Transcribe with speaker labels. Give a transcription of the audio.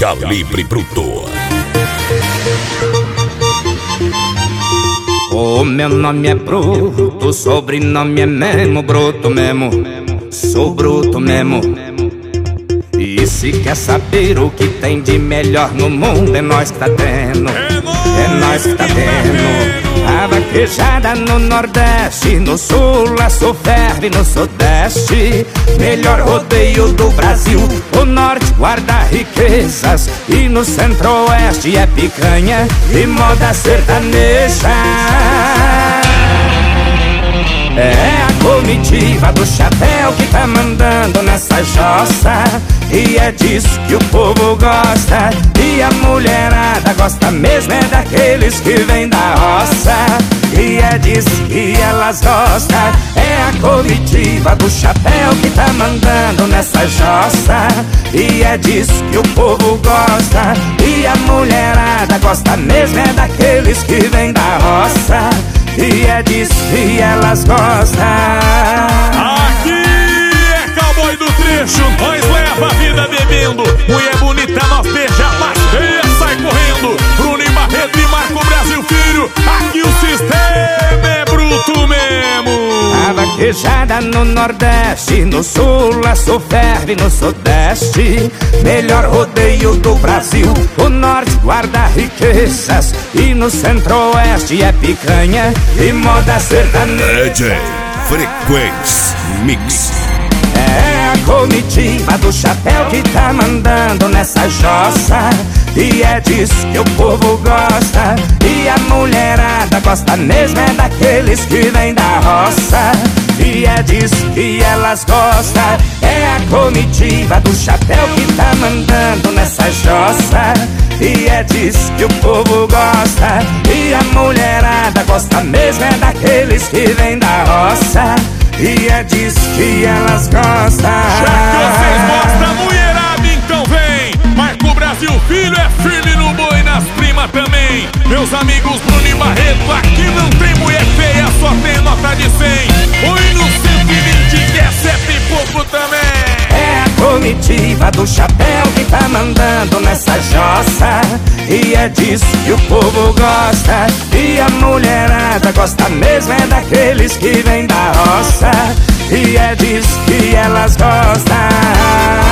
Speaker 1: Calibre Bruto.
Speaker 2: O meu nome é Bruto, o sobrenome é mesmo Bruto mesmo. Sou bruto mesmo. E se quer saber o que tem de melhor no mundo, é nós que tá tendo. É nós que tá tendo. A vaquejada no Nordeste, no Sul a Sul ferve no Sudeste. Melhor rodeio do Brasil. O Norte guarda riquezas e no Centro-Oeste é picanha e moda sertaneja. É a comitiva do chapéu que tá mandando nessa jossa, e é disso que o povo gosta. E a mulherada gosta mesmo é daqueles que vêm da roça, e é disso que elas gostam. É a comitiva do chapéu que tá mandando nessa jossa, e é disso que o povo gosta. E a mulherada gosta mesmo é daqueles que vêm da roça, e é disso que elas gostam.
Speaker 3: Aqui é cowboy do trecho, nós leva a vida bebendo. Mulher bonita, nós beija, passeia, sai correndo. Bruno e Barreto e Marco Brasil Filho, aqui o sistema é bruto mesmo.
Speaker 2: A vaquejada no Nordeste, no Sul a Sul ferve no Sudeste. Melhor rodeio do Brasil. O Norte guarda riquezas e no Centro-Oeste é picanha e moda sertaneja.
Speaker 1: DJ Frequência Mix.
Speaker 2: É a comitiva do chapéu que tá mandando nessa jossa, e é disso que o povo gosta. E a mulherada gosta mesmo é daqueles que vêm da roça, e é disso que elas gostam. É a comitiva do chapéu que tá mandando nessa jossa, e é disso que o povo gosta. E a mulherada gosta mesmo é daqueles que vêm da roça, e é disso que elas gostam.
Speaker 3: Já que vocês gostam, mulherada, então vem. Marco Brasil Filho é firme no boi, nas primas também. Meus amigos Bruno e Barreto, aqui não tem mulher feia, só tem nota de 100. Oi no 120 que é 7 e pouco também.
Speaker 2: É a comitiva do chapéu que tá mandando nessa jossa, e é disso que o povo gosta. E a mulherada gosta mesmo é daqueles que vêm da roça, e é disso que elas gostam.